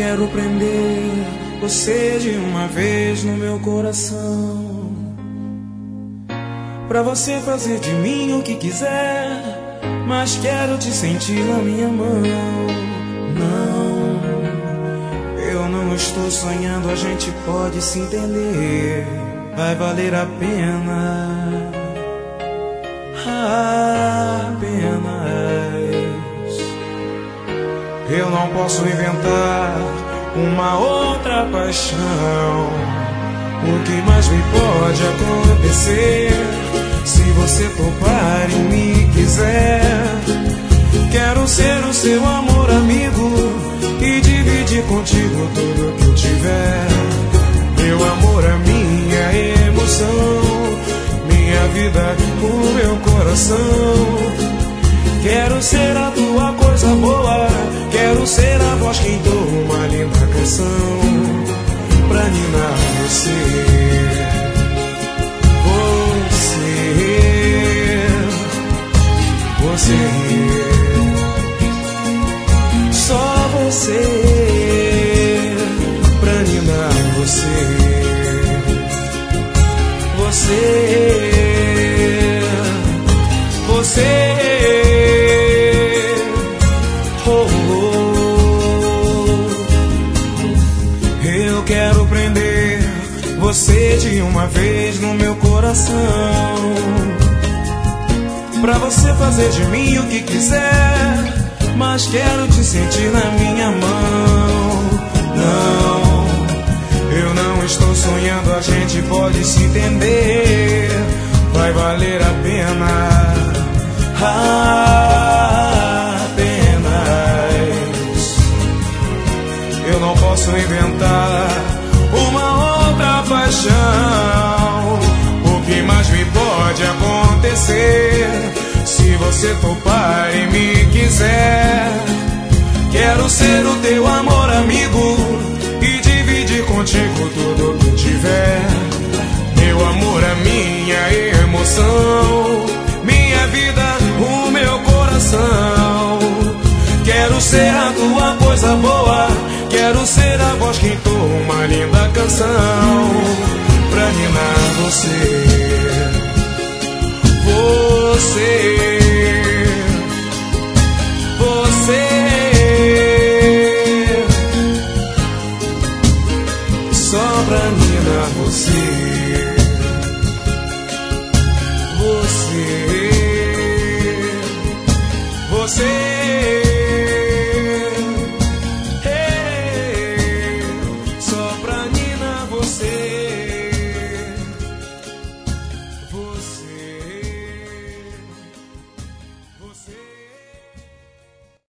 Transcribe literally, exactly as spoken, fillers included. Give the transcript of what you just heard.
quero prender você de uma vez no meu coração, pra você fazer de mim o que quiser, mas quero te sentir na minha mão. Não, eu não estou sonhando, a gente pode se entender, vai valer a pena, apenas. Eu não posso inventar uma outra paixão. O que mais me pode acontecer se você topar e me quiser? Quero ser o seu amor amigo e dividir contigo tudo que eu tiver. Meu amor, a minha emoção, minha vida, o meu coração. Quero ser a tua coisa boa, quero ser a voz que entoa uma linda canção pra ninar você, você, você, só você, pra ninar você, você, você. Quero prender você de uma vez no meu coração, pra você fazer de mim o que quiser, mas quero te sentir na minha mão. Não, eu não estou sonhando, a gente pode se entender, vai valer a pena, apenas. Eu não posso inventar uma outra paixão. O que mais me pode acontecer se você topar e me quiser? Quero ser o teu amor amigo